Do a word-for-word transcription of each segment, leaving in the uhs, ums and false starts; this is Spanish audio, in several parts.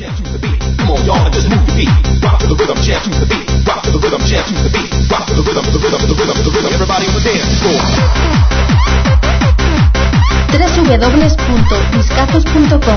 w w w punto discazos punto com.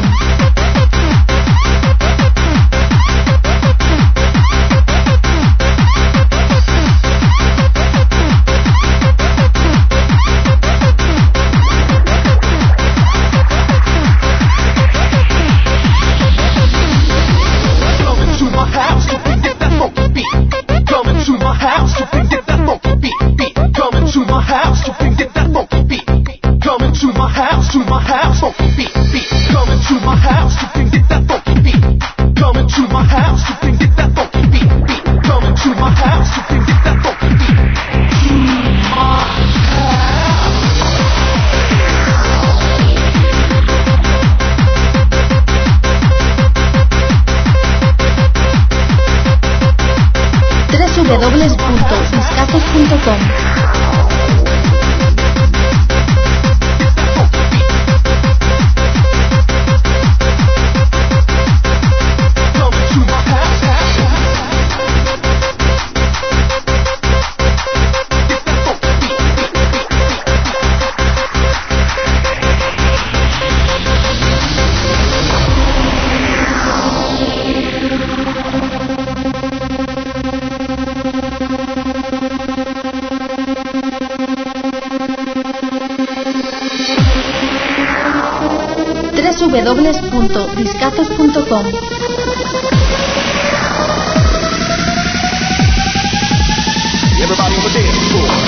w w w punto discazos punto com. w w w punto discazos punto com. Everybody on the dance floor.